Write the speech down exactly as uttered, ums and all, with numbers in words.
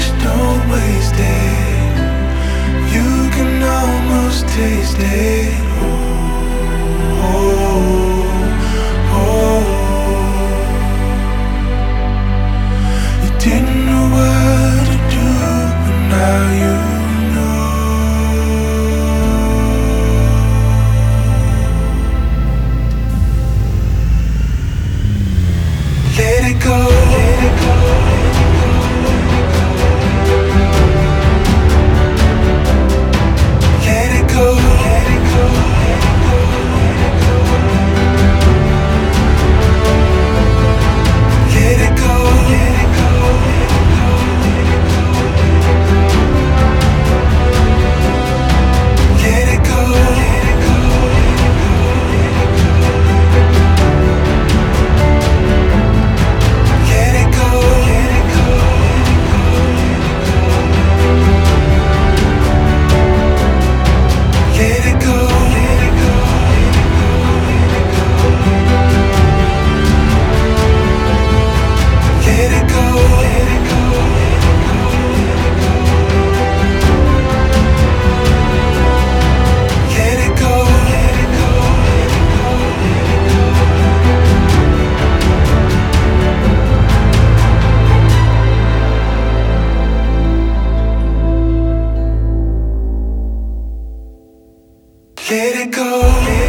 wish, don't waste it. You can almost taste it. Oh, oh, oh. You didn't know what to do, but now you know. Let it go, let it go. Let it go, let it go, let it go, let it go. Let it go, let it go, let it go. Let it go, let it go, let it go. Let it go, let it go, let it go, let it go, let it go, let it go. Let it go.